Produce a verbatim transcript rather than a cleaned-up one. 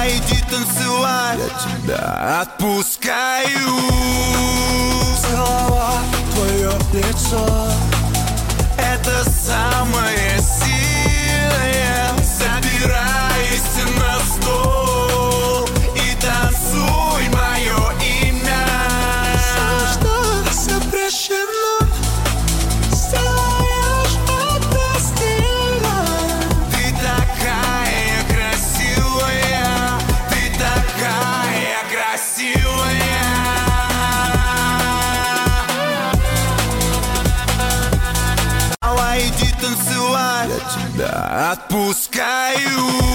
иди танцевать, я тебя отпускаю. Целовать твое лицо — это самое сильное. Забирайся на стол и танцуй мое имя. Все, что запрещено, сделаешь это стильно. Ты такая красивая, ты такая красивая. Давай иди танцевать, я тебя отпускаю.